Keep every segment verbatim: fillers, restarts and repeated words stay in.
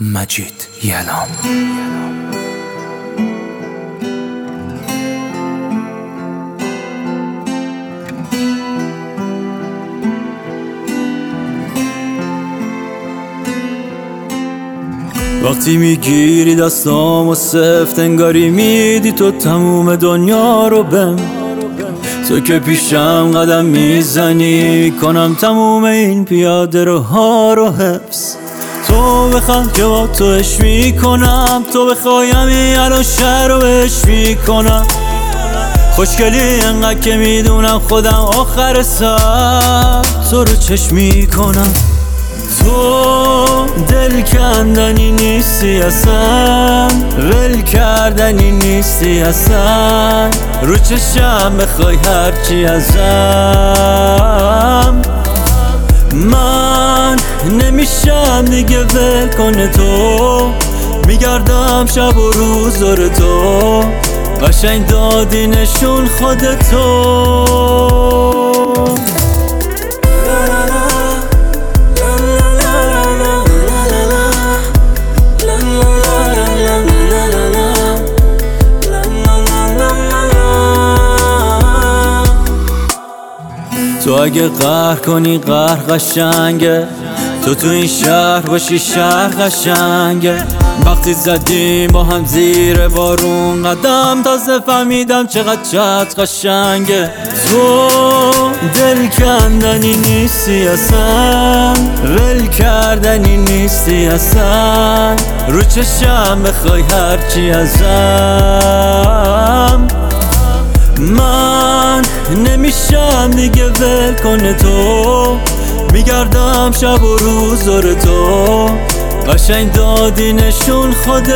مجید یلام. وقتی میگیری دستام و سفت انگاری میدی تو تموم دنیا رو بهم. تو که پیشم قدم میزنی کنم تموم این پیاده رو ها رو حفظ. تو بخواد که با تو اش میکنم، تو بخوایم این الان شهر رو اش میکنم. خوشگلی انقدر که میدونم خودم آخر سر تو رو چشم میکنم. تو دل کندنی نیستی اصلا، ول کردنی نیستی اصلا. رو چشم بخوای هرچی ازم، من نمیشم دیگه ول کنه تو. میگردم شب و روز دور تو، قشنگ دادی نشون خودتو. تو اگه قهر کنی قهر قشنگه، تو تو این شهر باشی شهر قشنگه. وقتی زدیم با هم زیر بارون قدم، تازه فهمیدم چقدر چت قشنگه. تو دل کندنی نیستی اصلا، ول کردنی نیستی اصلا. رو چشم بخوای هرچی ازم، من نمیشم دیگه ول کنه تو. میگردم شب و روز دور تو، قشنگ دادی نشون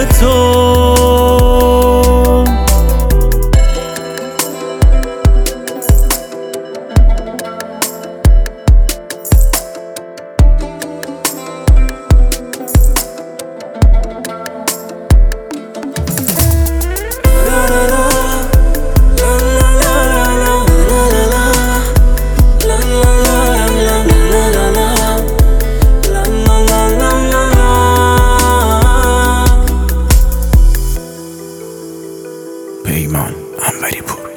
خودتو. پیمان انوری پور.